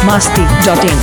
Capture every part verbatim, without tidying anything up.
masti dot in.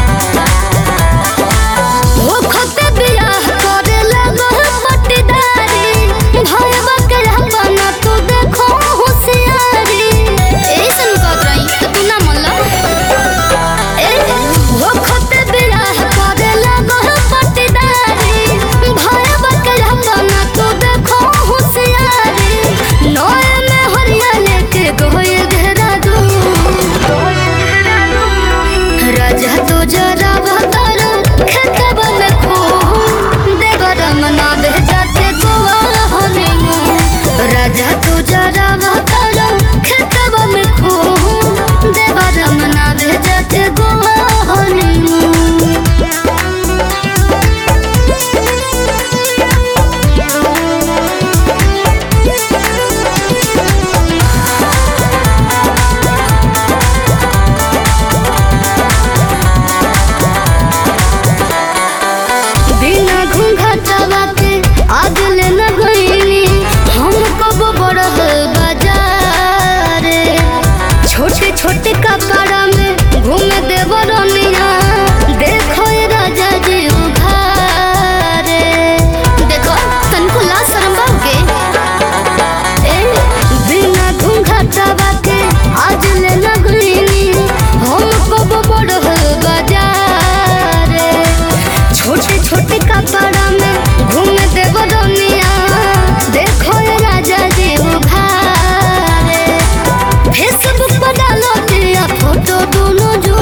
छोटे कपड़ा में घूम देव रनिया देखो राजा जी उघारे देखो तनको ला शरम बाके ए बिना घूंघटवा के आज ले लगनी हम कब बड़ बाजार छोटे छोटे कपड़ा में घूम देव रनिया देखो राजा जी उघारे फेसबुक पर डालो फोटो दोनों जो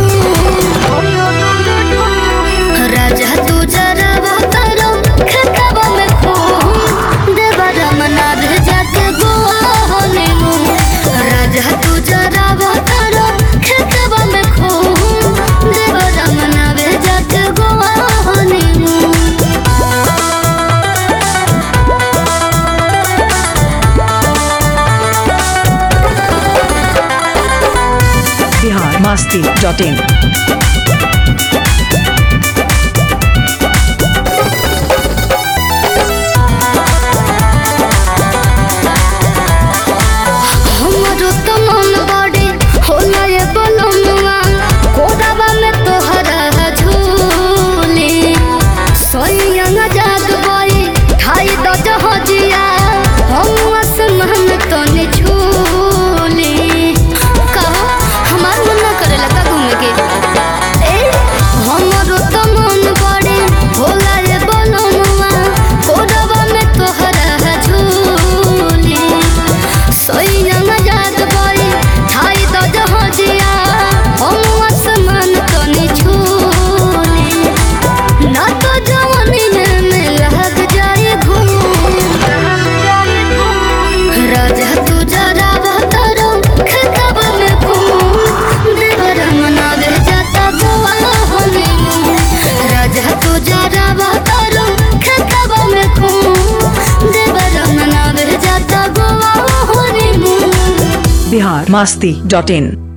राजा तू जरा बतारो खतबा में खो देवरा मना दे जाके गोवा होने मु राजा तू जरा बतारो खतबा में खो देवरा मना दे जाके गोवा होने मु Bihar masti dot in. Bihar masti dot in.